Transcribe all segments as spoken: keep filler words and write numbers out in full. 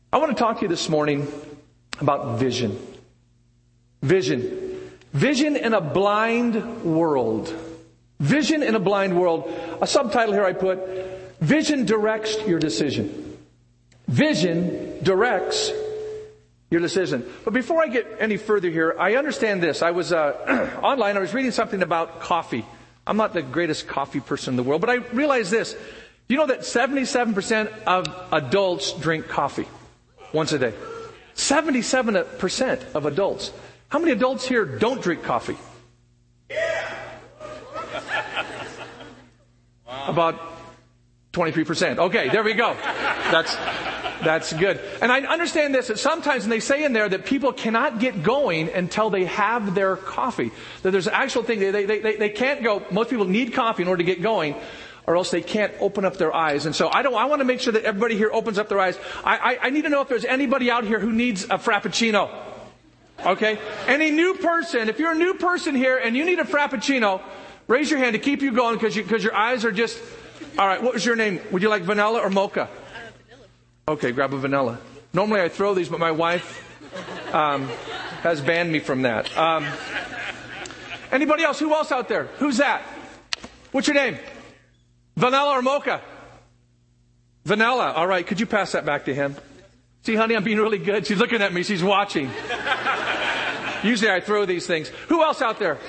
I want to talk to you this morning about vision. Vision. Vision in a blind world. Vision in a blind world. A subtitle here I put, Vision directs your decision. Vision directs your decision. But before I get any further here, I understand this. I was uh, online, I was reading something about coffee. I'm not the greatest coffee person in the world, but I realized this. You know that seventy-seven percent of adults drink coffee once a day? seventy-seven percent of adults. How many adults here don't drink coffee? Yeah. Wow. About twenty-three percent. Okay, there we go. That's that's good. And I understand this, that sometimes, and they say in there that people cannot get going until they have their coffee. That there's an actual thing, they, they, they, they can't go, most people need coffee in order to get going, or else they can't open up their eyes. And so I don't, I want to make sure that everybody here opens up their eyes. I, I, I need to know if there's anybody out here who needs a Frappuccino. Okay? Any new person, if you're a new person here and you need a Frappuccino, raise your hand to keep you going because you, because your eyes are just, all right, what was your name? Would you like vanilla or mocha? Uh, vanilla. Okay, grab a vanilla. Normally I throw these, but my wife um, has banned me from that. Um, anybody else? Who else out there? Who's that? What's your name? Vanilla or mocha? Vanilla. All right. Could you pass that back to him? See, honey, I'm being really good. She's looking at me. She's watching. Usually I throw these things. Who else out there?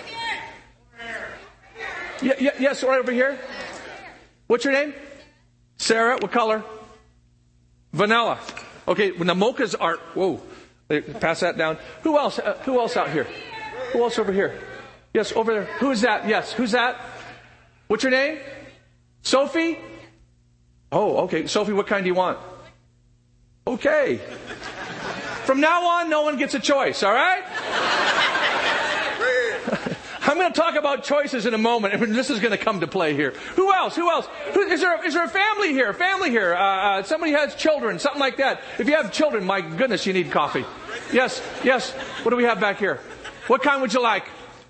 Yeah, yeah, yes, right over here. What's your name? Sarah. What color? Vanilla. Okay. When the mochas are, whoa, pass that down. Who else? Uh, who else out here? Who else over here? Yes, over there. Who is that? Yes. Who's that? What's your name? Sophie? Oh, okay. Sophie, what kind do you want? Okay. From now on, no one gets a choice, all right? I'm going to talk about choices in a moment, and this is going to come to play here. Who else? Who else? Who, is there is there a family here? Family here? Uh, uh, somebody has children, something like that. If you have children, my goodness, you need coffee. Yes, yes. What do we have back here? What kind would you like?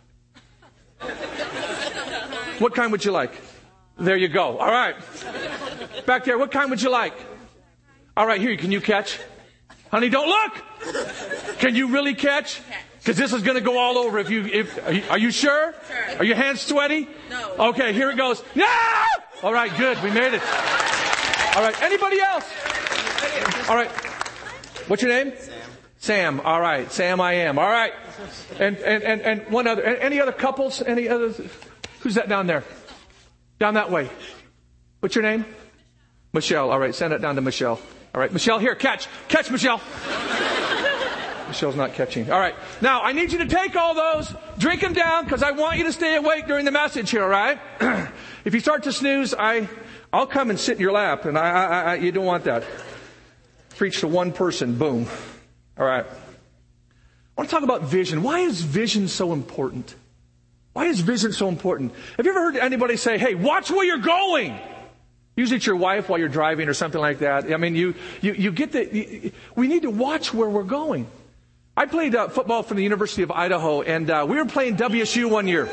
What kind would you like? There you go. All right. Back there, what kind would you like? All right, here, can you catch? Honey, don't look! Can you really catch? Because this is going to go all over if you, if, are you, are you sure? Sure. Are your hands sweaty? No. Okay, here it goes. No! All right, good, we made it. All right, anybody else? All right. What's your name? Sam. Sam, all right. Sam, I am. All right. And, and, and, and one other, any other couples? Any other? Who's that down there? Down that way. What's your name? Michelle. All right, send it down to Michelle. All right, Michelle, here, catch. Catch, Michelle. Michelle's not catching. All right. Now, I need you to take all those, drink them down, because I want you to stay awake during the message here, all right? If you start to snooze, I, I'll come and sit in your lap, and I, I, I, you don't want that. Preach to one person, boom. All right. I want to talk about vision. Why is vision so important? Why is vision so important? Have you ever heard anybody say, hey, watch where you're going? Usually it's your wife while you're driving or something like that. I mean, you, you, you get the, you, we need to watch where we're going. I played uh, football for the University of Idaho, and uh, we were playing W S U one year.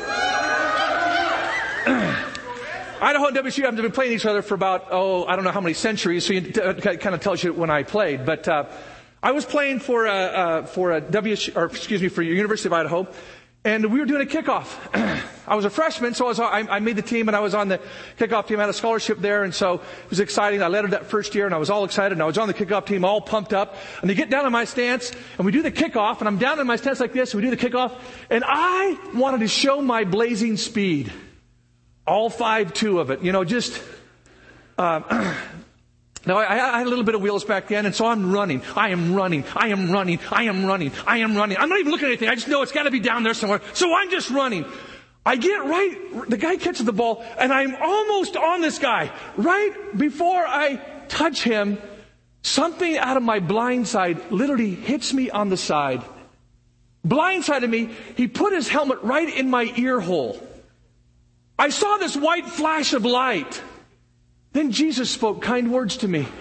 Idaho and W S U haven't been playing each other for about, oh, I don't know how many centuries, so it uh, kind of tells you when I played. But uh, I was playing for, uh, uh, for a W S U, or excuse me, for the University of Idaho, and we were doing a kickoff. I was a freshman, so I, was, I, I made the team, and I was on the kickoff team. I had a scholarship there, and so it was exciting. I led it that first year, and I was all excited, and I was on the kickoff team, all pumped up. And they get down in my stance, and we do the kickoff, and I'm down in my stance like this, and we do the kickoff, and I wanted to show my blazing speed. All five two of it, you know, just... Uh, Now, I, I had a little bit of wheels back then, and so I'm running. I am running. I am running. I am running. I am running. I'm not even looking at anything. I just know it's got to be down there somewhere. So I'm just running. I get right, the guy catches the ball, and I'm almost on this guy. Right before I touch him, something out of my blind side literally hits me on the side. Blindsided me. He put his helmet right in my ear hole. I saw this white flash of light. Then Jesus spoke kind words to me.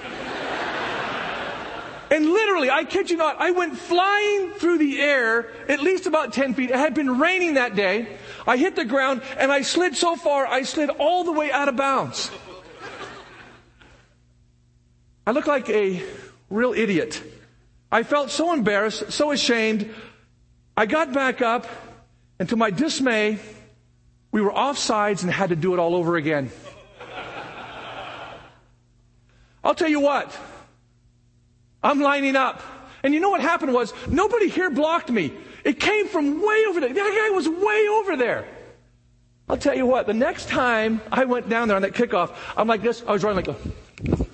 And literally, I kid you not, I went flying through the air at least about ten feet. It had been raining that day. I hit the ground, and I slid so far, I slid all the way out of bounds. I look like a real idiot. I felt so embarrassed, so ashamed. I got back up, and to my dismay, we were offsides and had to do it all over again. I'll tell you what, I'm lining up. And you know what happened was, nobody here blocked me. It came from way over there. That guy was way over there. I'll tell you what, the next time I went down there on that kickoff, I'm like this, I was running like this.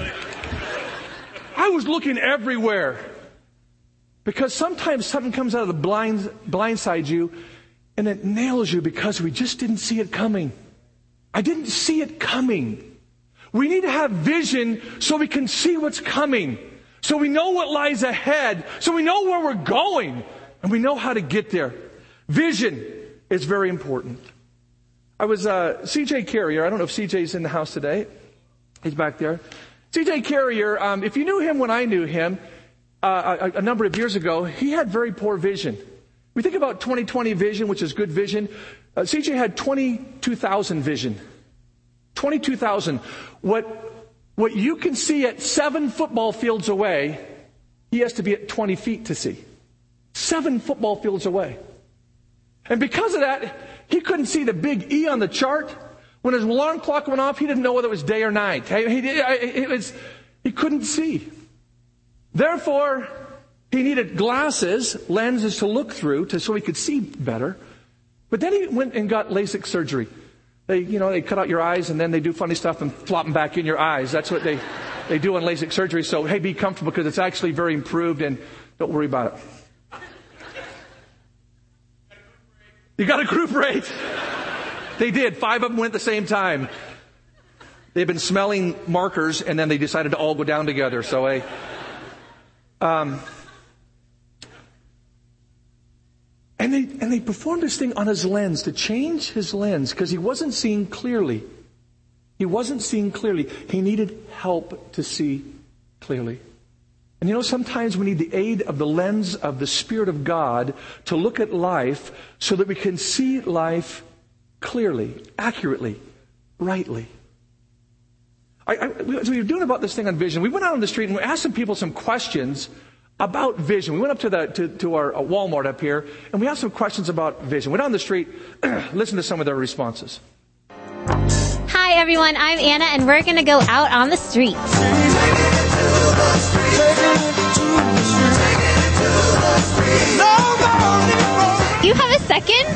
I was looking everywhere. Because sometimes something comes out of the blind, blindside you, and it nails you because we just didn't see it coming. I didn't see it coming. We need to have vision so we can see what's coming. So we know what lies ahead. So we know where we're going. And we know how to get there. Vision is very important. I was, uh, C J Carrier. I don't know if C J's in the house today. He's back there. C J Carrier, um, if you knew him when I knew him, uh, a, a number of years ago, he had very poor vision. We think about twenty twenty vision, which is good vision. Uh, C J had twenty-two thousand vision. twenty-two thousand. What, what you can see at seven football fields away, he has to be at twenty feet to see. Seven football fields away. And because of that, he couldn't see the big E on the chart. When his alarm clock went off, he didn't know whether it was day or night. He, he, it was, he couldn't see. Therefore, he needed glasses, lenses to look through to, so he could see better. But then he went and got LASIK surgery. They, you know, they cut out your eyes and then they do funny stuff and flop them back in your eyes. That's what they, they do on LASIK surgery. So, hey, be comfortable because it's actually very improved and don't worry about it. You got a group rate. They did. Five of them went at the same time. They've been smelling markers and then they decided to all go down together. So, I, um, and they, and they performed this thing on his lens to change his lens because he wasn't seeing clearly. He wasn't seeing clearly. He needed help to see clearly. And you know, sometimes we need the aid of the lens of the Spirit of God to look at life so that we can see life clearly, accurately, rightly. I, I, we, so we were doing about this thing on vision. We went out on the street and we asked some people some questions about vision. We went up to the to, to our uh, Walmart up here and we asked some questions about vision. Went on the street, listen to some of their responses. Hi everyone, I'm Anna and we're going to go out on the street. You have a second?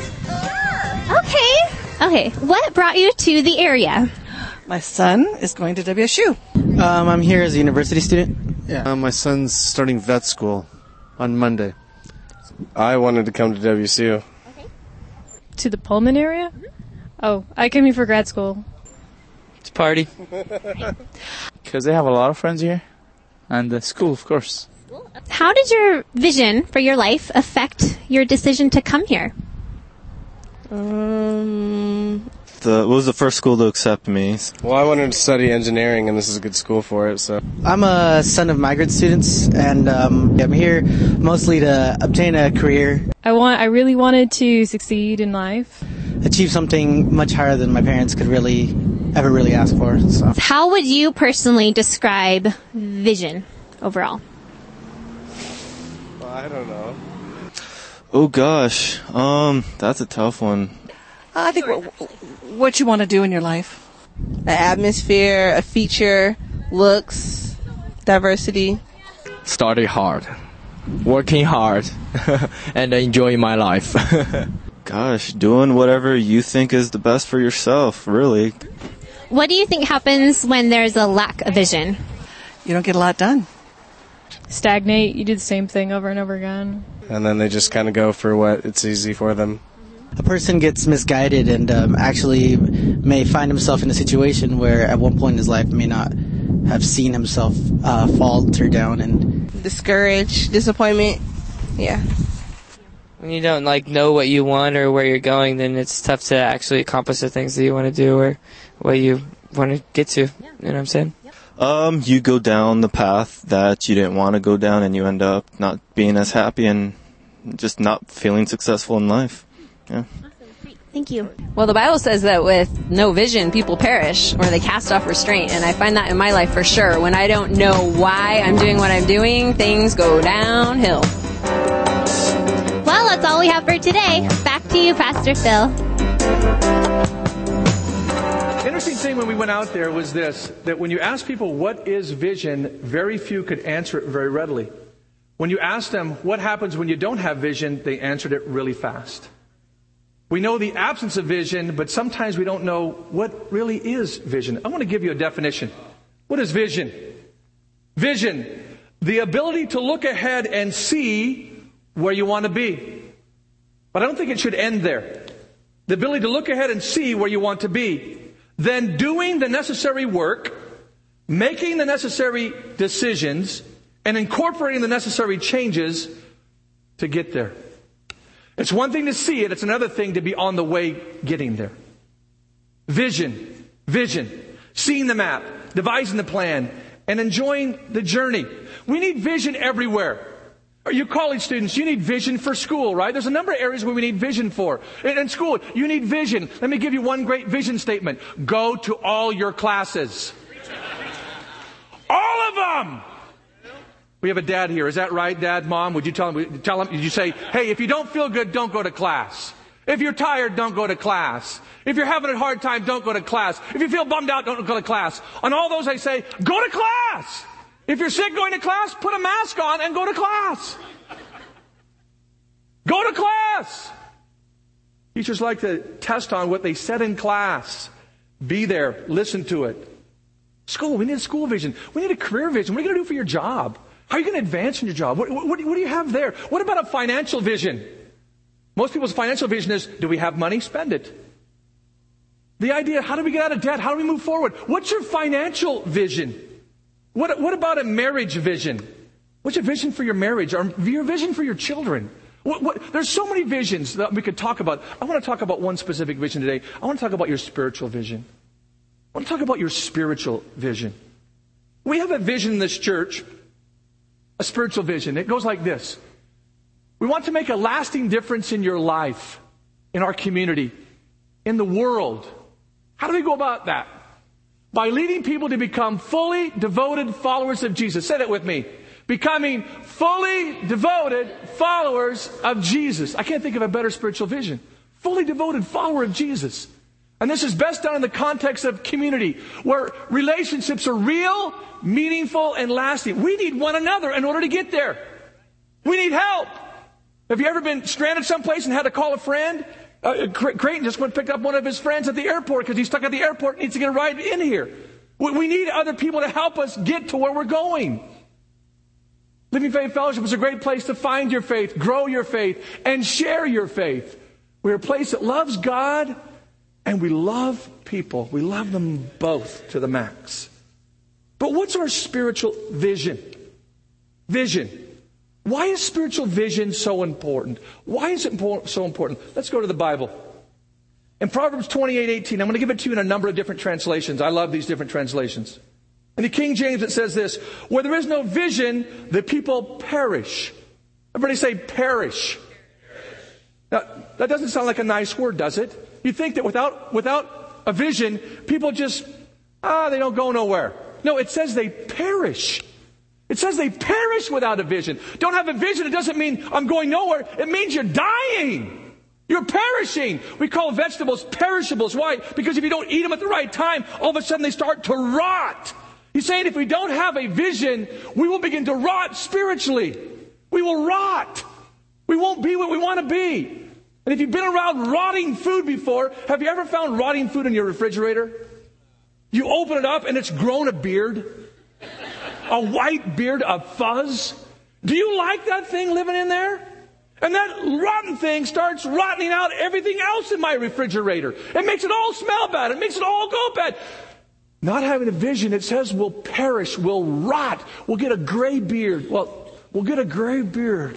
Okay. Okay. What brought you to the area? My son is going to W S U. Um, I'm here as a university student. Yeah. Uh, my son's starting vet school on Monday. I wanted to come to W S U. Okay. To the Pullman area? Mm-hmm. Oh, I came here for grad school. To party. Because they have a lot of friends here. And the school, of course. How did your vision for your life affect your decision to come here? Um, the, what was the first school to accept me? Well, I wanted to study engineering, and this is a good school for it. So I'm a son of migrant students, and um, I'm here mostly to obtain a career. I want. I really wanted to succeed in life. Achieve something much higher than my parents could really ever really ask for. So. How would you personally describe vision overall? Well, I don't know. Oh gosh, um, that's a tough one. I think what, what you want to do in your life. An atmosphere, a feature, looks, diversity. Study hard, working hard, and enjoying my life. Gosh, doing whatever you think is the best for yourself, really. What do you think happens when there's a lack of vision? You don't get a lot done. Stagnate. You do the same thing over and over again. And then they just kind of go for what it's easy for them. A person gets misguided and um, actually may find himself in a situation where at one point in his life may not have seen himself uh, falter down and discouraged, disappointment. Yeah. When you don't like know what you want or where you're going, then it's tough to actually accomplish the things that you want to do or what you want to get to. You know what I'm saying? Um, you go down the path that you didn't want to go down, and you end up not being as happy and just not feeling successful in life. Yeah. Awesome. Great. Thank Thank you. Well, the Bible says that with no vision, people perish, or they cast off restraint. And I find that in my life for sure. When I don't know why I'm doing what I'm doing, things go downhill. Well, that's all we have for today. Back to you, Pastor Phil. Interesting thing when we went out there was this, that when you ask people what is vision, very few could answer it very readily. When you ask them what happens when you don't have vision, they answered it really fast. We know the absence of vision, but sometimes we don't know what really is vision. I want to give you a definition. What is vision? Vision, the ability to look ahead and see where you want to be. But I don't think it should end there. The ability to look ahead and see where you want to be. Then doing the necessary work, making the necessary decisions, and incorporating the necessary changes to get there. It's one thing to see it, it's another thing to be on the way getting there. Vision, vision, seeing the map, devising the plan, and enjoying the journey. We need vision everywhere. You college students, you need vision for school, right? There's a number of areas where we need vision for. In, in school, you need vision. Let me give you one great vision statement. Go to all your classes. All of them! We have a dad here. Is that right, Dad, Mom? Would you tell him, tell him, did you say, hey, if you don't feel good, don't go to class. If you're tired, don't go to class. If you're having a hard time, don't go to class. If you feel bummed out, don't go to class. On all those, I say, go to class. If you're sick going to class, put a mask on and go to class. Go to class. Teachers like to test on what they said in class. Be there. Listen to it. School. We need a school vision. We need a career vision. What are you going to do for your job? How are you going to advance in your job? What, what, what do you have there? What about a financial vision? Most people's financial vision is, do we have money? Spend it. The idea, how do we get out of debt? How do we move forward? What's your financial vision? What, what about a marriage vision? What's your vision for your marriage? Or your vision for your children? What, what, there's so many visions that we could talk about. I want to talk about one specific vision today. I want to talk about your spiritual vision. I want to talk about your spiritual vision. We have a vision in this church, a spiritual vision. It goes like this. We want to make a lasting difference in your life, in our community, in the world. How do we go about that? By leading people to become fully devoted followers of Jesus. Say that with me. Becoming fully devoted followers of Jesus. I can't think of a better spiritual vision. Fully devoted follower of Jesus. And this is best done in the context of community, where relationships are real, meaningful, and lasting. We need one another in order to get there. We need help. Have you ever been stranded someplace and had to call a friend? Uh, Creighton just went and picked up one of his friends at the airport because he's stuck at the airport and needs to get a ride in here. We, we need other people to help us get to where we're going. Living Faith Fellowship is a great place to find your faith, grow your faith, and share your faith. We're a place that loves God and we love people. We love them both to the max. But what's our spiritual vision? Vision. Why is spiritual vision so important? Why is it so important? Let's go to the Bible. In Proverbs twenty-eight eighteen, I'm going to give it to you in a number of different translations. I love these different translations. In the King James, it says this: where there is no vision, the people perish. Everybody say perish. Now, that doesn't sound like a nice word, does it? You think that without, without a vision, people just, ah, they don't go nowhere. No, it says they perish. It says they perish without a vision. Don't have a vision, it doesn't mean I'm going nowhere. It means you're dying. You're perishing. We call vegetables perishables. Why? Because if you don't eat them at the right time, all of a sudden they start to rot. He's saying if we don't have a vision, we will begin to rot spiritually. We will rot. We won't be what we want to be. And if you've been around rotting food before, have you ever found rotting food in your refrigerator? You open it up and it's grown a beard. A white beard of fuzz. Do you like that thing living in there? And that rotten thing starts rotting out everything else in my refrigerator. It makes it all smell bad. It makes it all go bad. Not having a vision, it says we'll perish, we'll rot, we'll get a gray beard. Well, we'll get a gray beard.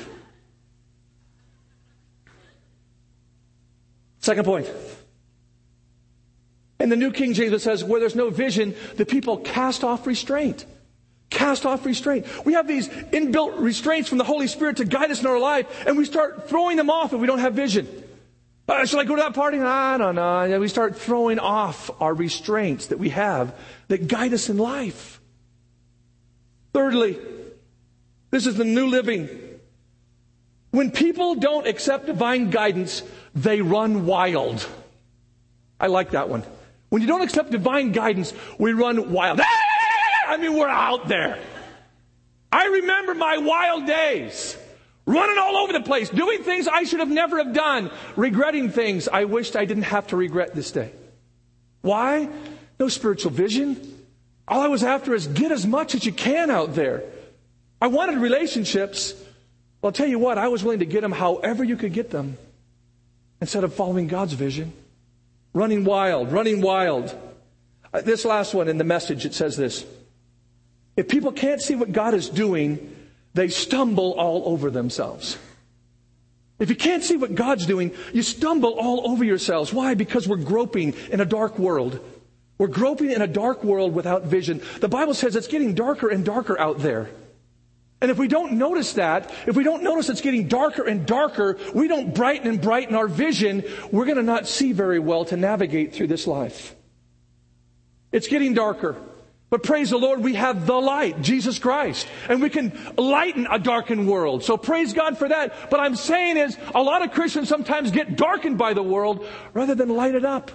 Second point. In the New King James, it says, where there's no vision, the people cast off restraint. Cast off restraint. We have these inbuilt restraints from the Holy Spirit to guide us in our life, and we start throwing them off if we don't have vision. Uh, should I go to that party? I don't know. And we start throwing off our restraints that we have that guide us in life. Thirdly, this is the New Living. When people don't accept divine guidance, they run wild. I like that one. When you don't accept divine guidance, we run wild. I mean, we're out there. I remember my wild days. Running all over the place, doing things I should have never have done, regretting things I wished I didn't have to regret this day. Why? No spiritual vision. All I was after is get as much as you can out there. I wanted relationships. Well, I'll tell you what, I was willing to get them however you could get them instead of following God's vision. Running wild, running wild. Uh, this last one in the Message, it says this. If people can't see what God is doing, they stumble all over themselves. If you can't see what God's doing, you stumble all over yourselves. Why? Because we're groping in a dark world. We're groping in a dark world without vision. The Bible says it's getting darker and darker out there. And if we don't notice that, if we don't notice it's getting darker and darker, we don't brighten and brighten our vision, we're going to not see very well to navigate through this life. It's getting darker. But praise the Lord, we have the light, Jesus Christ. And we can lighten a darkened world. So praise God for that. But I'm saying is, a lot of Christians sometimes get darkened by the world rather than light it up.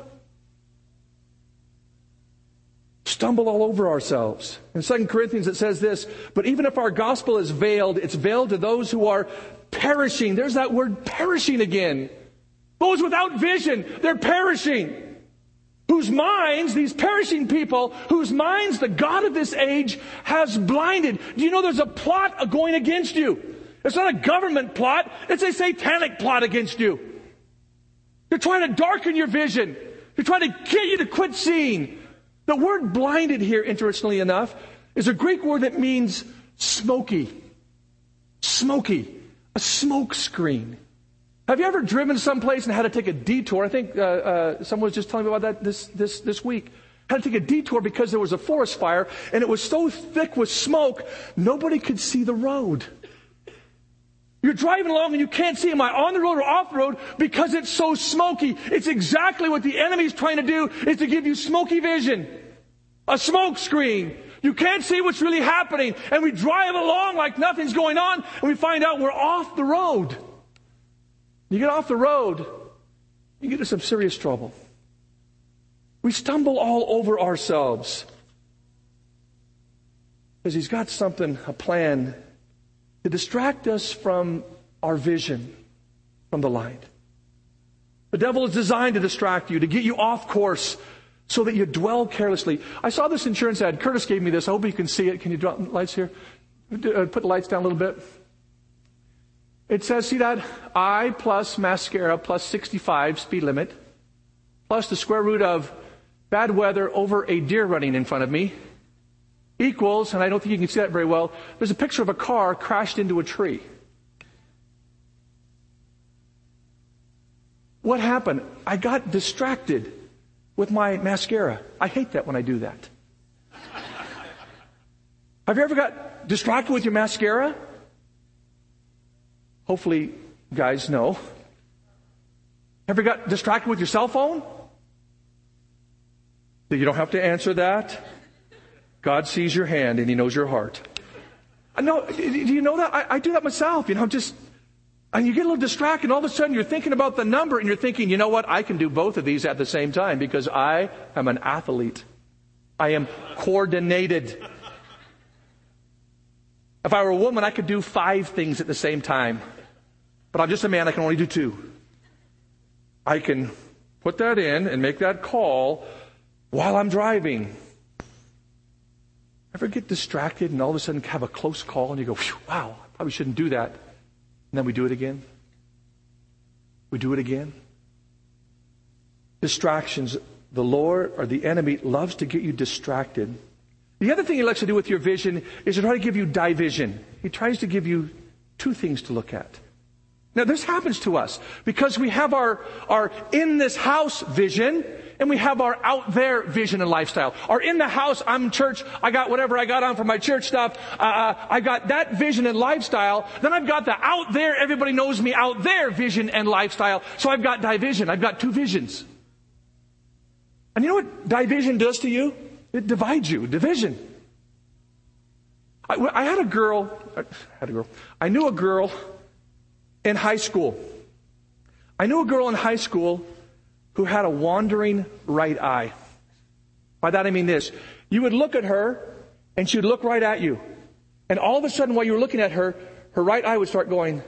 Stumble all over ourselves. In Second Corinthians it says this, but even if our gospel is veiled, it's veiled to those who are perishing. There's that word perishing again. Those without vision, they're perishing. Whose minds, these perishing people, whose minds the God of this age has blinded. Do you know there's a plot going against you? It's not a government plot. It's a satanic plot against you. They're trying to darken your vision. They're trying to get you to quit seeing. The word blinded here, interestingly enough, is a Greek word that means smoky. Smoky. A smoke screen. Have you ever driven someplace and had to take a detour? I think uh, uh, someone was just telling me about that this, this, this week. Had to take a detour because there was a forest fire and it was so thick with smoke, nobody could see the road. You're driving along and you can't see, am I on the road or off the road? Because it's so smoky. It's exactly what the enemy's trying to do, is to give you smoky vision. A smoke screen. You can't see what's really happening. And we drive along like nothing's going on and we find out we're off the road. You get off the road, you get into some serious trouble. We stumble all over ourselves. Because he's got something, a plan, to distract us from our vision, from the light. The devil is designed to distract you, to get you off course, so that you dwell carelessly. I saw this insurance ad. Curtis gave me this. I hope you can see it. Can you drop the lights here? Put the lights down a little bit. It says, see that? I plus mascara plus sixty-five speed limit plus the square root of bad weather over a deer running in front of me equals, and I don't think you can see that very well, there's a picture of a car crashed into a tree. What happened? I got distracted with my mascara. I hate that when I do that. Have you ever got distracted with your mascara? Hopefully, guys know. Ever got distracted with your cell phone? You don't have to answer that. God sees your hand and He knows your heart. I know. Do you know that? I, I do that myself. You know, just, and you get a little distracted and all of a sudden you're thinking about the number and you're thinking, you know what? I can do both of these at the same time because I am an athlete. I am coordinated. If I were a woman, I could do five things at the same time. But I'm just a man, I can only do two. I can put that in and make that call while I'm driving. Ever get distracted and all of a sudden have a close call and you go, wow, I probably shouldn't do that. And then we do it again. We do it again. Distractions. The Lord or the enemy loves to get you distracted. The other thing he likes to do with your vision is to try to give you division. He tries to give you two things to look at. Now, this happens to us because we have our, our in this house vision and we have our out there vision and lifestyle. Our in the house, I'm in church, I got whatever I got on for my church stuff. Uh, I got that vision and lifestyle. Then I've got the out there, everybody knows me out there vision and lifestyle. So I've got division. I've got two visions. And you know what division does to you? It divides you. Division. I, I had a girl, I had a girl, I knew a girl in high school. I knew a girl in high school who had a wandering right eye. By that I mean this. You would look at her and she would look right at you. And all of a sudden while you were looking at her, her right eye would start going.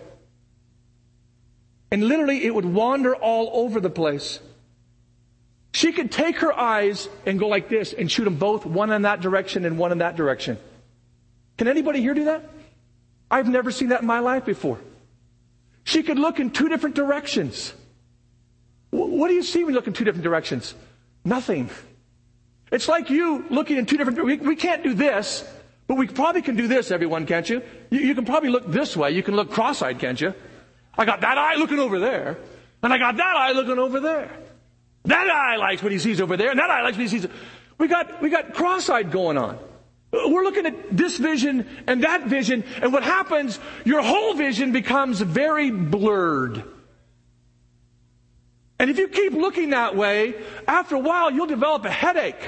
And literally it would wander all over the place. She could take her eyes and go like this and shoot them both, one in that direction and one in that direction. Can anybody here do that? I've never seen that in my life before. She could look in two different directions. What do you see when you look in two different directions? Nothing. It's like you looking in two different... We, we can't do this, but we probably can do this, everyone, can't you? you? You can probably look this way. You can look cross-eyed, can't you? I got that eye looking over there, and I got that eye looking over there. That eye likes what he sees over there, and that eye likes what he sees. We got, we got cross-eyed going on. We're looking at this vision and that vision, and what happens, your whole vision becomes very blurred. And if you keep looking that way, after a while, you'll develop a headache.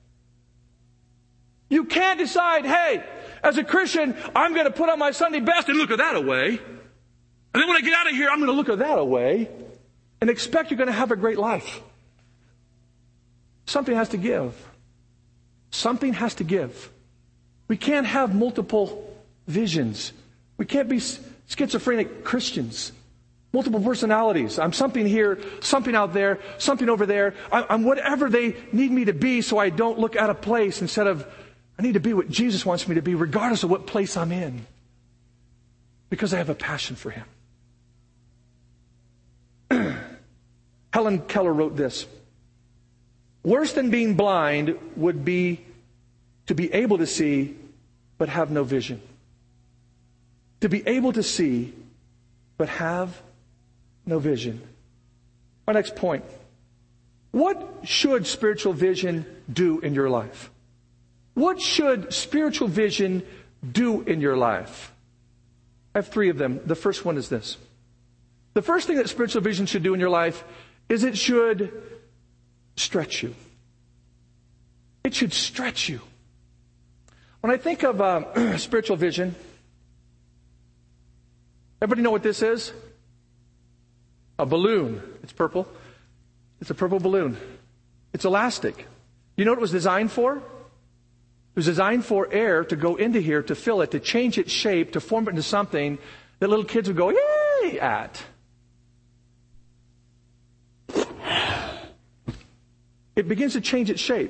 You can't decide, hey, as a Christian, I'm going to put on my Sunday best and look at that away. And then when I get out of here, I'm going to look at that away and expect you're going to have a great life. Something has to give. Something has to give. We can't have multiple visions. We can't be schizophrenic Christians. Multiple personalities. I'm something here, something out there, something over there. I'm whatever they need me to be so I don't look out of place instead of, I need to be what Jesus wants me to be regardless of what place I'm in. Because I have a passion for Him. Helen Keller wrote this. Worse than being blind would be to be able to see but have no vision. To be able to see but have no vision. My next point. What should spiritual vision do in your life? What should spiritual vision do in your life? I have three of them. The first one is this. The first thing that spiritual vision should do in your life is it should stretch you. It should stretch you. When I think of uh, spiritual vision, everybody know what this is? A balloon. It's purple. It's a purple balloon. It's elastic. You know what it was designed for? It was designed for air to go into here, to fill it, to change its shape, to form it into something that little kids would go, yay, at. It begins to change its shape.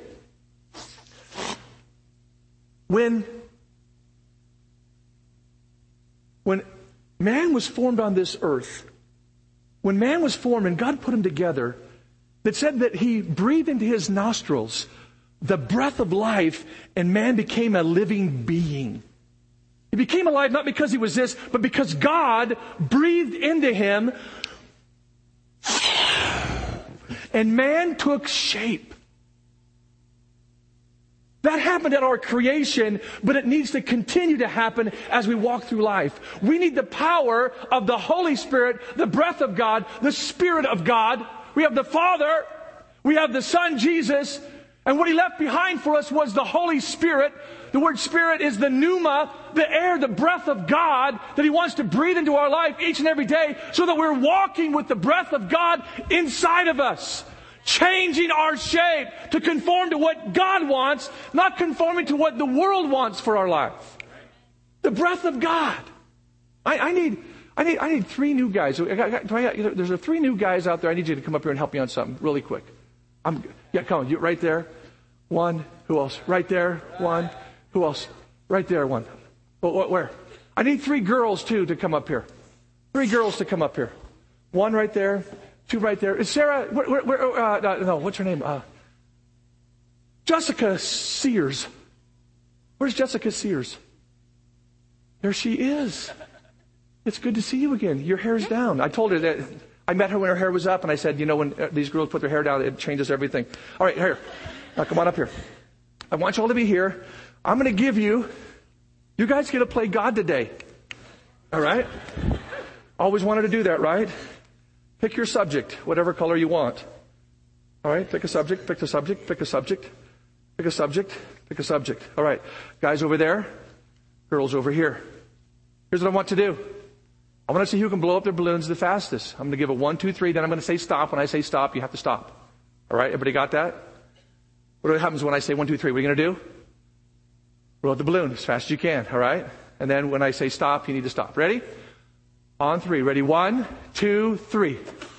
When, when man was formed on this earth, when man was formed and God put him together, it said that He breathed into his nostrils the breath of life, and man became a living being. He became alive not because he was this, but because God breathed into him, and man took shape. That happened at our creation, but it needs to continue to happen as we walk through life. We need the power of the Holy Spirit, the breath of God, the Spirit of God. We have the Father, we have the Son, Jesus, and what He left behind for us was the Holy Spirit. The word Spirit is the pneuma, the air, the breath of God that He wants to breathe into our life each and every day so that we're walking with the breath of God inside of us. Changing our shape to conform to what God wants, not conforming to what the world wants for our life. The breath of God. I, I need, I need, I need three new guys. I got, I got, there's a three new guys out there. I need you to come up here and help me on something really quick. I'm, yeah, come on, you right there. One. Who else? Right there. One. Who else? Right there. One. Oh, where? I need three girls too to come up here. Three girls to come up here. One right there. Two right there. Is Sarah, where, where, where, uh, no, what's her name? Uh, Jessica Sears. Where's Jessica Sears? There she is. It's good to see you again. Your hair's down. I told her that. I met her when her hair was up, and I said, you know, when uh, these girls put their hair down, it changes everything. All right, here. Now, come on up here. I want you all to be here. I'm going to give you, you guys get to play God today. All right? Always wanted to do that, right? Pick your subject, whatever color you want. All right, pick a subject, pick a subject, pick a subject, pick a subject, pick a subject. All right, guys over there, girls over here. Here's what I want to do. I want to see who can blow up their balloons the fastest. I'm going to give a one, two, three, then I'm going to say stop. When I say stop, you have to stop. All right, everybody got that? What happens when I say one, two, three? What are you going to do? Blow up the balloon as fast as you can, all right? And then when I say stop, you need to stop. Ready? On three. Ready? One, two, three.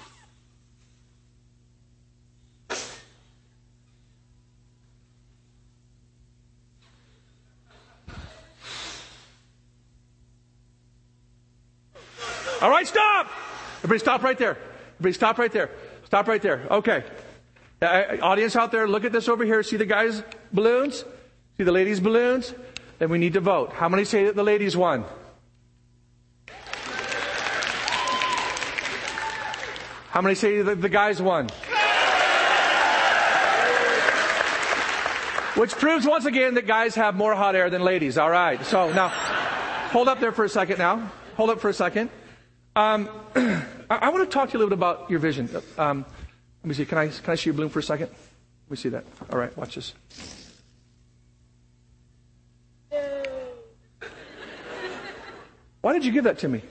All right, stop! Everybody stop right there. Everybody stop right there. Stop right there. Okay. Uh, audience out there, look at this over here. See the guys' balloons? See the ladies' balloons? Then we need to vote. How many say that the ladies won? How many say that the guys won? Which proves once again that guys have more hot air than ladies. All right. So now, hold up there for a second now. Hold up for a second. Um, I, I want to talk to you a little bit about your vision. Um, let me see. Can I can I see your balloon for a second? Let me see that. All right. Watch this. Why did you give that to me?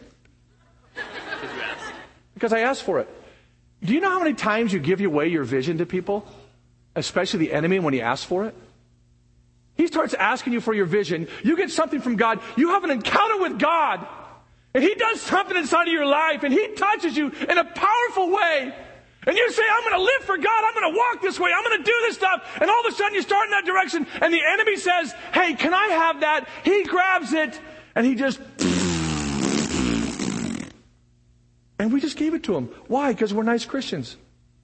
Because I asked for it. Do you know how many times you give away your vision to people? Especially the enemy when he asks for it? He starts asking you for your vision. You get something from God. You have an encounter with God. And he does something inside of your life. And he touches you in a powerful way. And you say, I'm going to live for God. I'm going to walk this way. I'm going to do this stuff. And all of a sudden you start in that direction. And the enemy says, hey, can I have that? He grabs it. And he just... And we just gave it to him. Why? Because we're nice Christians.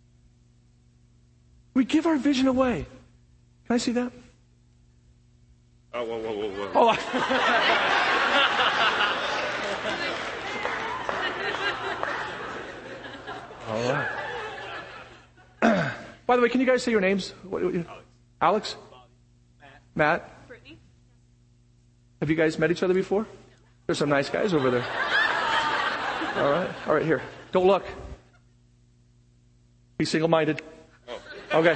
We give our vision away. Can I see that? Oh, whoa, whoa, whoa, whoa. Oh, I... All right. By the way, can you guys say your names? What, what, Alex? Matt? Matt? Brittany? Have you guys met each other before? There's some nice guys over there. All right. All right, here. Don't look. Be single-minded. Oh. Okay.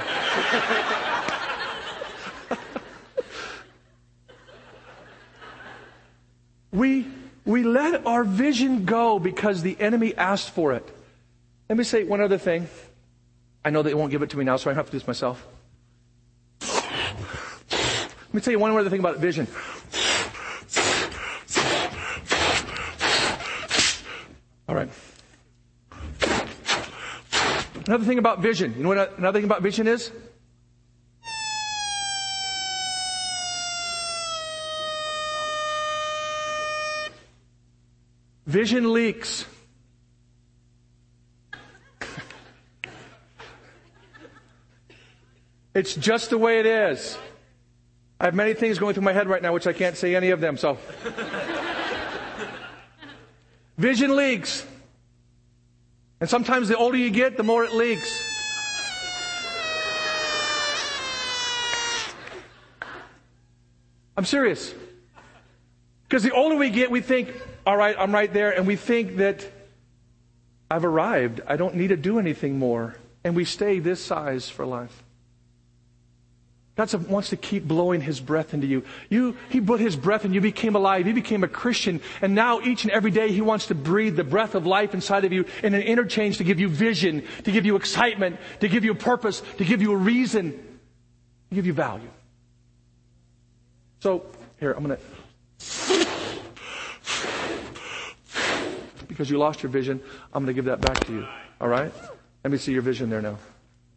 we we let our vision go because the enemy asked for it. Let me say one other thing. I know they won't give it to me now, so I have to do this myself. Let me tell you one other thing about vision. All right. Another thing about vision. You know what another thing about vision is? Vision leaks. It's just the way it is. I have many things going through my head right now, which I can't say any of them, so. Vision leaks. And sometimes the older you get, the more it leaks. I'm serious. Because the older we get, we think, all right, I'm right there. And we think that I've arrived. I don't need to do anything more. And we stay this size for life. God wants to keep blowing His breath into you. You, He put His breath and you became alive. You became a Christian. And now each and every day He wants to breathe the breath of life inside of you in an interchange to give you vision, to give you excitement, to give you a purpose, to give you a reason, to give you value. So, here, I'm going to... Because you lost your vision, I'm going to give that back to you. All right? Let me see your vision there now.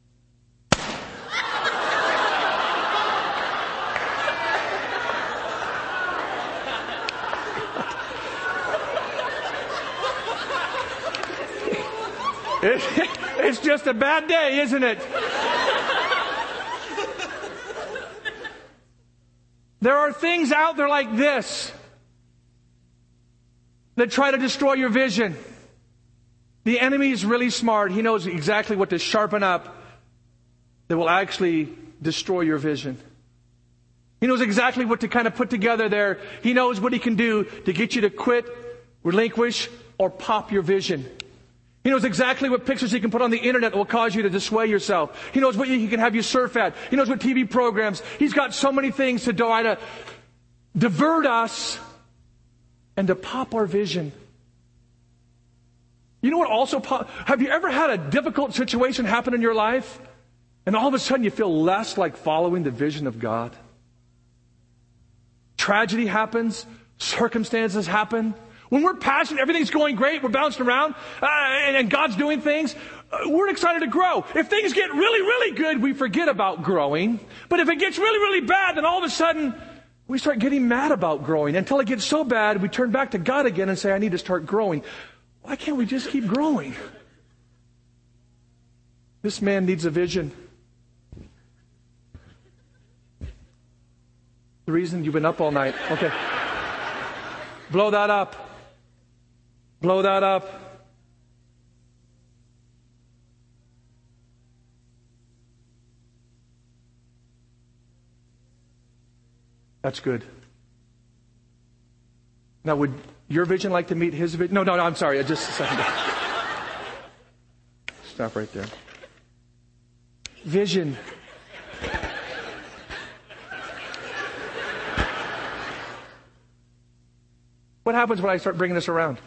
It, it's just a bad day, isn't it? There are things out there like this that try to destroy your vision. The enemy is really smart. He knows exactly what to sharpen up that will actually destroy your vision. He knows exactly what to kind of put together there. He knows what he can do to get you to quit, relinquish, or pop your vision. He knows exactly what pictures he can put on the internet that will cause you to dissuade yourself. He knows what he can have you surf at. He knows what T V programs. He's got so many things to try to divert us and to pop our vision. You know what also pop? Have you ever had a difficult situation happen in your life and all of a sudden you feel less like following the vision of God? Tragedy happens. Circumstances happen. When we're passionate, everything's going great, we're bouncing around, uh, and, and God's doing things, uh, we're excited to grow. If things get really, really good, we forget about growing. But if it gets really, really bad, then all of a sudden, we start getting mad about growing. Until it gets so bad, we turn back to God again and say, I need to start growing. Why can't we just keep growing? This man needs a vision. The reason you've been up all night. Okay. Blow that up. Blow that up. That's good. Now, would your vision like to meet his vision? No, no, no, I'm sorry. Just a second. Stop right there. Vision. What happens when I start bringing this around?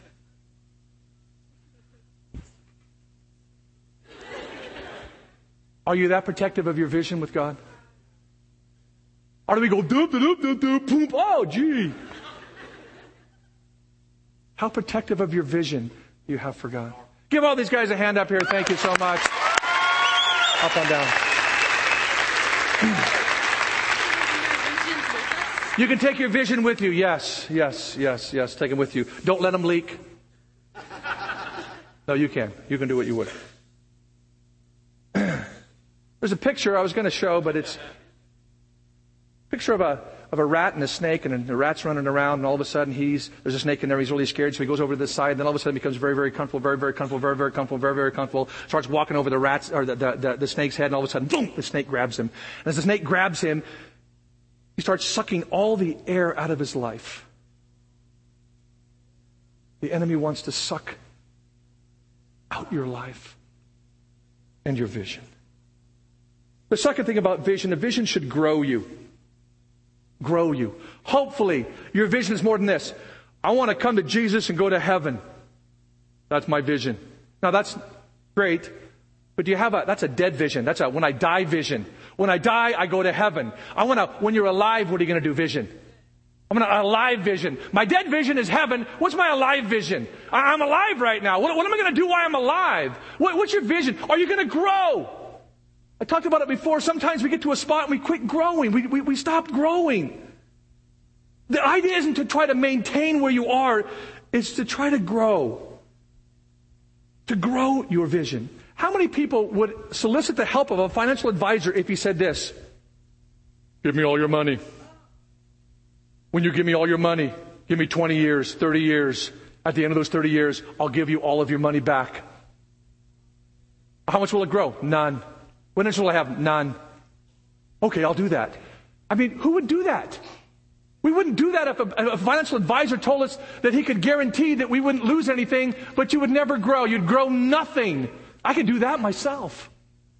Are you that protective of your vision with God? Or do we go, doop, doop, doop, doop, poop, oh, gee. How protective of your vision do you have for God? Give all these guys a hand up here. Thank you so much. Up and down. You can take your vision with you. Yes, yes, yes, yes. Take them with you. Don't let them leak. No, you can. You can do what you would. There's a picture I was going to show, but it's a picture of a of a rat and a snake, and the rat's running around, and all of a sudden he's there's a snake in there. He's really scared, so he goes over to this side, and then all of a sudden becomes very, very comfortable, very, very comfortable, very, very comfortable, very, very comfortable. Starts walking over the rat's or the the, the, the snake's head, and all of a sudden, boom! The snake grabs him. And as the snake grabs him, he starts sucking all the air out of his life. The enemy wants to suck out your life and your vision. The second thing about vision, a vision should grow you. Grow you. Hopefully, your vision is more than this. I want to come to Jesus and go to heaven. That's my vision. Now that's great, but do you have a, that's a dead vision. That's a when I die vision. When I die, I go to heaven. I want to, when you're alive, what are you going to do vision? I'm going to, alive vision. My dead vision is heaven. What's my alive vision? I, I'm alive right now. What, what am I going to do while I'm alive? What, what's your vision? Are you going to grow? I talked about it before. Sometimes we get to a spot and we quit growing. We, we, we stop growing. The idea isn't to try to maintain where you are. It's to try to grow. To grow your vision. How many people would solicit the help of a financial advisor if he said this? Give me all your money. When you give me all your money, give me twenty years, thirty years. At the end of those thirty years, I'll give you all of your money back. How much will it grow? None. What interest will I have? None. Okay, I'll do that. I mean, who would do that? We wouldn't do that if a, a financial advisor told us that he could guarantee that we wouldn't lose anything, but you would never grow. You'd grow nothing. I could do that myself.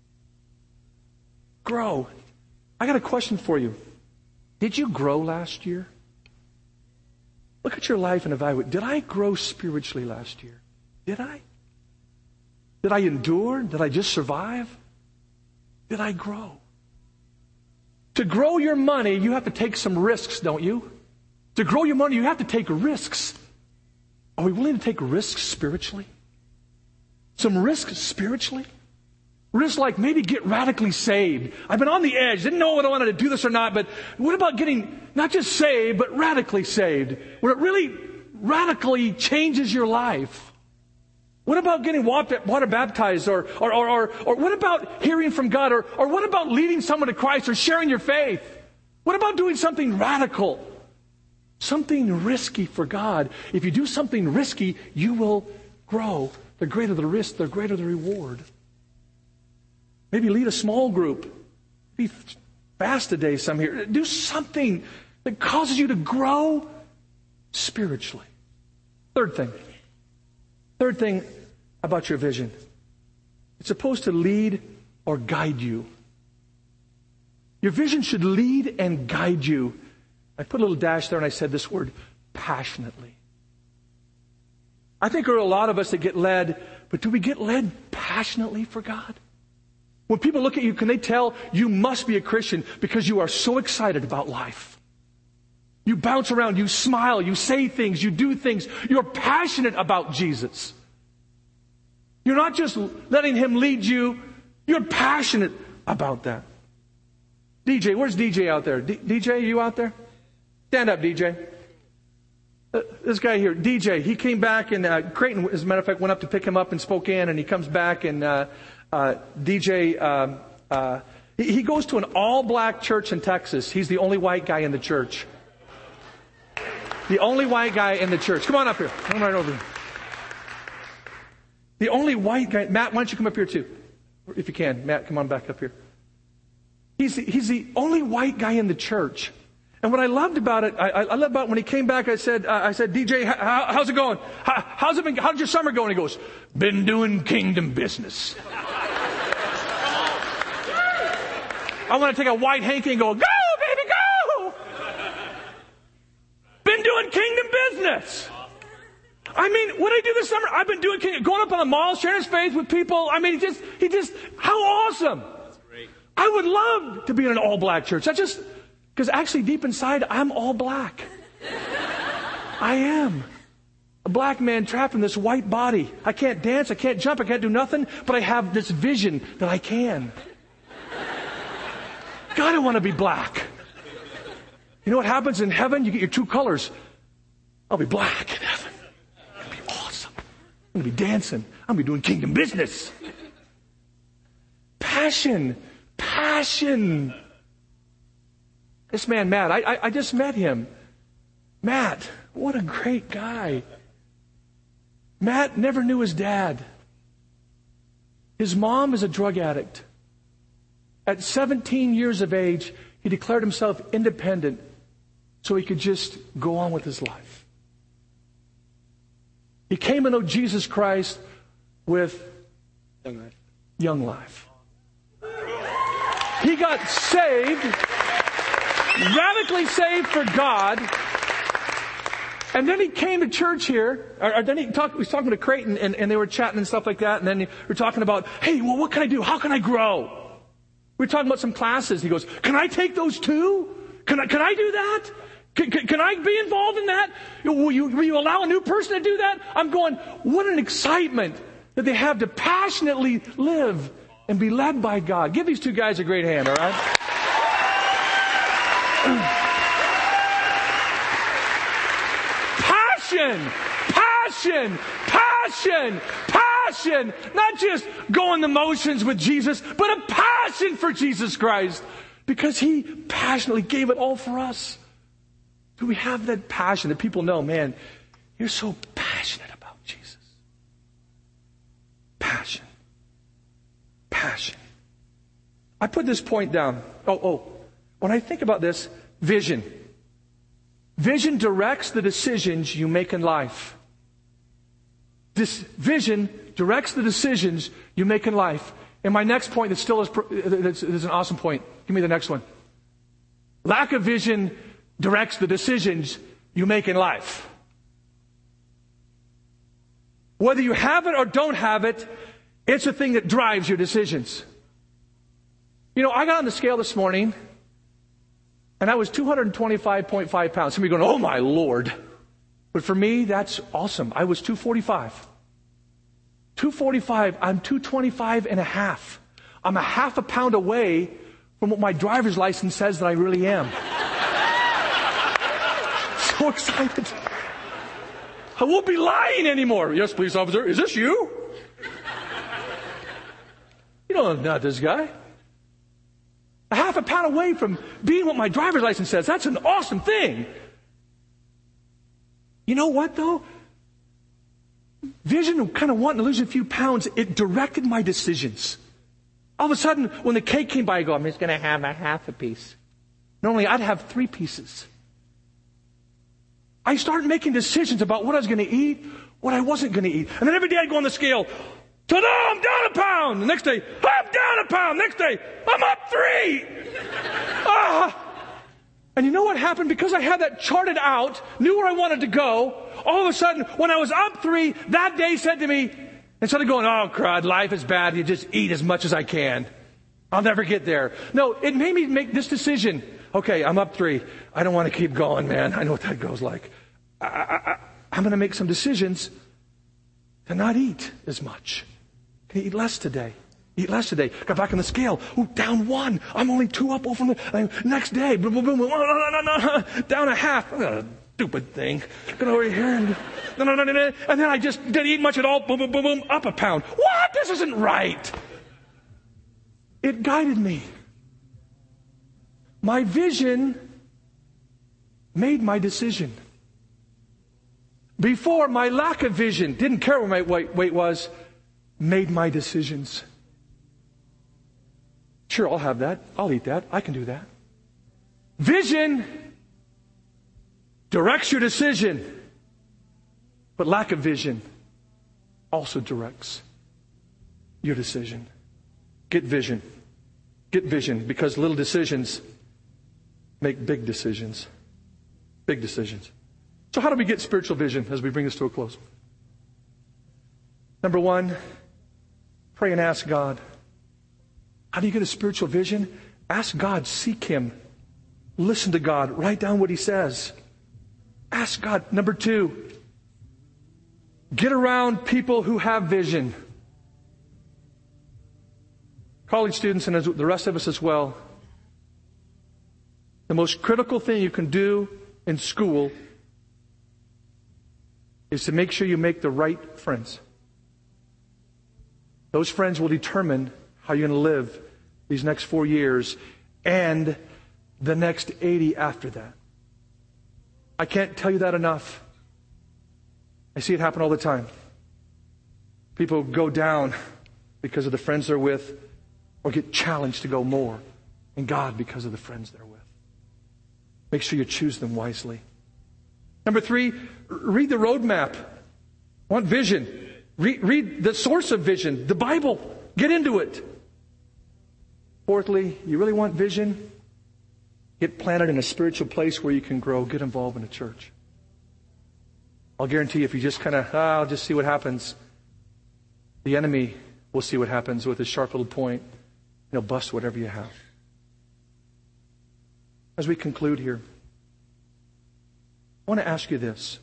Grow. I got a question for you. Did you grow last year? Look at your life and evaluate. Did I grow spiritually last year? Did I? Did I endure? Did I just survive? Did I grow? To grow your money, you have to take some risks, don't you? To grow your money, you have to take risks. Are we willing to take risks spiritually? Some risks spiritually? Risks like maybe get radically saved. I've been on the edge, didn't know whether I wanted to do this or not, but what about getting not just saved, but radically saved? Where it really radically changes your life. What about getting water baptized? Or, or, or, or, or what about hearing from God? Or, or what about leading someone to Christ or sharing your faith? What about doing something radical? Something risky for God. If you do something risky, you will grow. The greater the risk, the greater the reward. Maybe lead a small group. Maybe fast a day some here. Do something that causes you to grow spiritually. Third thing. Third thing about your vision. It's supposed to lead or guide you. Your vision should lead and guide you. I put a little dash there and I said this word, passionately. I think there are a lot of us that get led, but do we get led passionately for God? When people look at you, can they tell you must be a Christian because you are so excited about life? You bounce around, you smile, you say things, you do things. You're passionate about Jesus. You're not just letting Him lead you, you're passionate about that. D J, where's D J out there? D- DJ, you out there? Stand up, D J. Uh, this guy here, D J, he came back and uh, Creighton, as a matter of fact, went up to pick him up in Spokane, and he comes back and uh, uh, D J, um, uh, he, he goes to an all-black church in Texas. He's the only white guy in the church. The only white guy in the church. Come on up here. Come right over here. The only white guy. Matt, why don't you come up here too? If you can. Matt, come on back up here. He's the, he's the only white guy in the church. And what I loved about it, I, I loved about it when he came back, I said, uh, I said, D J, how, how's it going? How, how's it been, how's your summer going? He goes, been doing kingdom business. I want to take a white hanky and go, go, baby, go! Been doing kingdom business. I mean, what did I do this summer? I've been doing kingdom, going up on the mall, sharing his faith with people. I mean, he just, he just, how awesome. That's great. I would love to be in an all-black church. I just, because actually deep inside, I'm all black. I am. A black man trapped in this white body. I can't dance, I can't jump, I can't do nothing, but I have this vision that I can. God, I want to be black. You know what happens in heaven? You get your two colors. I'll be black in heaven. It'll be awesome. I'm going to be dancing. I'm going to be doing kingdom business. Passion. Passion. This man, Matt, I, I, I just met him. Matt, what a great guy. Matt never knew his dad. His mom is a drug addict. At seventeen years of age, he declared himself independent so he could just go on with his life. He came to know Jesus Christ with young life. Young life. He got saved, radically saved for God, and then he came to church here, or, or then he, talked, he was talking to Creighton, and, and they were chatting and stuff like that, and then we were talking about, hey, well, what can I do? How can I grow? We were talking about some classes. He goes, can I take those too? Can I, can I do that? Can, can, can I be involved in that? Will you, will you allow a new person to do that? I'm going, what an excitement that they have to passionately live and be led by God. Give these two guys a great hand, all right? Passion, passion, passion, passion. Not just going the motions with Jesus, but a passion for Jesus Christ. Because He passionately gave it all for us. Do we have that passion that people know, man, you're so passionate about Jesus? Passion. Passion. I put this point down. Oh, oh. When I think about this, vision. Vision directs the decisions you make in life. This vision directs the decisions you make in life. And my next point that still is, that's, that's an awesome point. Give me the next one. Lack of vision directs the decisions you make in life. Whether you have it or don't have it, it's the thing that drives your decisions. You know, I got on the scale this morning, and I was two hundred twenty-five point five pounds. Some of you going, oh my Lord. But for me, that's awesome. I was two forty-five. two forty-five, I'm two twenty-five and a half. I'm a half a pound away from what my driver's license says that I really am. So excited. I won't be lying anymore. Yes, police officer, is this you? You don't know this guy. A half a pound away from being what my driver's license says. That's an awesome thing. You know what, though? Vision of kind of wanting to lose a few pounds, it directed my decisions. All of a sudden, when the cake came by, I go, I'm just going to have a half a piece. Normally, I'd have three pieces. I started making decisions about what I was going to eat, what I wasn't going to eat. And then every day I'd go on the scale. Ta-da, I'm down a pound. The next day, I'm down a pound. Next day, I'm up three. Ah. And you know what happened? Because I had that charted out, knew where I wanted to go, all of a sudden, when I was up three, that day said to me, instead of going, oh, crud, life is bad, you just eat as much as I can. I'll never get there. No, it made me make this decision. Okay, I'm up three. I don't want to keep going, man. I know what that goes like. I, I, I, I'm going to make some decisions to not eat as much. Can you eat less today? Eat less today. Got back on the scale. Ooh, down one. I'm only two up over the uh, next day. Boom, boom, boom. Oh, no, no, no, no. Down a half. Oh, stupid thing. Go over here and no, no, no, no, no. And then I just didn't eat much at all. Boom, boom, boom, boom. Up a pound. What? This isn't right. It guided me. My vision made my decision. Before, my lack of vision, didn't care where my weight, weight was, made my decisions. Sure, I'll have that. I'll eat that. I can do that. Vision directs your decision, but lack of vision also directs your decision. Get vision. Get vision, because little decisions make big decisions. Big decisions. So how do we get spiritual vision as we bring this to a close? Number one, pray and ask God. How do you get a spiritual vision? Ask God, seek Him. Listen to God. Write down what He says. Ask God. Number two, get around people who have vision. College students and the rest of us as well. The most critical thing you can do in school is to make sure you make the right friends. Those friends will determine how you're going to live these next four years and the next eighty after that. I can't tell you that enough. I see it happen all the time. People go down because of the friends they're with, or get challenged to go more in God because of the friends they're with. Make sure you choose them wisely. Number three, read the roadmap. Want vision. Read, read the source of vision, the Bible. Get into it. Fourthly, you really want vision? Get planted in a spiritual place where you can grow. Get involved in a church. I'll guarantee you, if you just kind of, ah, I'll just see what happens, the enemy will see what happens with his sharp little point. He'll bust whatever you have. As we conclude here, I want to ask you this.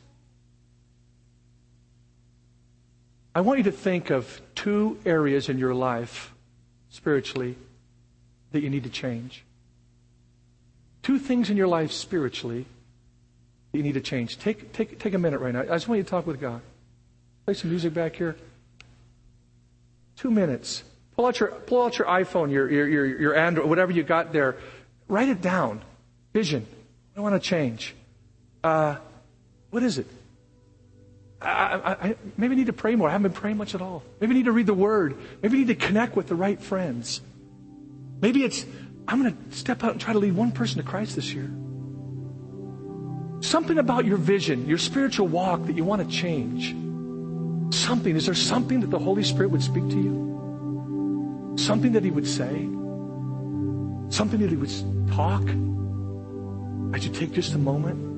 I want you to think of two areas in your life, spiritually, that you need to change. Two things in your life spiritually that you need to change. Take, take, take a minute right now. I just want you to talk with God. Play some music back here. Two minutes. Pull out your, pull out your iPhone, your, your, your, your Android, whatever you got there. Write it down. Vision. I want to change. Uh, what is it? I, I, I maybe need to pray more. I haven't been praying much at all. Maybe I need to read the Word. Maybe I need to connect with the right friends. Maybe it's, I'm going to step out and try to lead one person to Christ this year. Something about your vision, your spiritual walk that you want to change. Something. Is there something that the Holy Spirit would speak to you? Something that He would say? Something that He would talk? As you take just a moment.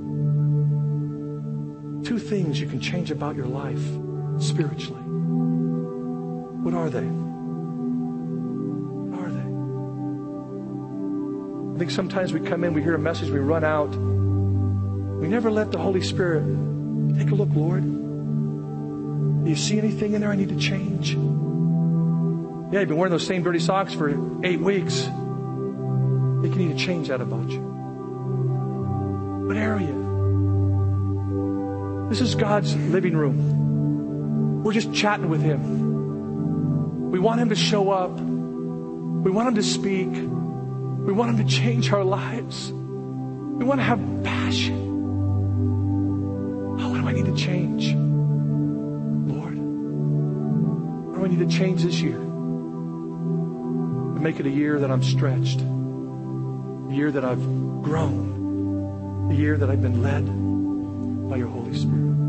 Two things you can change about your life spiritually. What are they? What are they? I think sometimes we come in, we hear a message, we run out. We never let the Holy Spirit take a look, Lord. Do you see anything in there I need to change? Yeah, you've been wearing those same dirty socks for eight weeks. I think you need to change that about you. What area? This is God's living room. We're just chatting with Him. We want Him to show up. We want Him to speak. We want Him to change our lives. We want to have passion. Oh, what am I need to change? Lord, what do I need to change this year? To make it a year that I'm stretched, a year that I've grown, a year that I've been led by your Holy Spirit.